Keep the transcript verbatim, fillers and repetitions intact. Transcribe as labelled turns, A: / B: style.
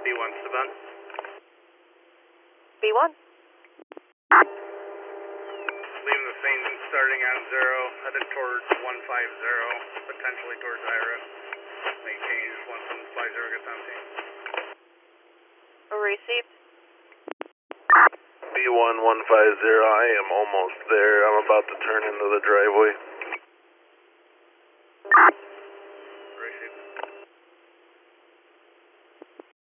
A: B one Saban.
B: B one.
A: Leaving the scene and starting on zero, headed towards one five zero, potentially towards Ira. Maintain one seven five zero, gets on scene.
B: Received.
C: B one one five zero, I am almost there. I'm about to turn into the driveway.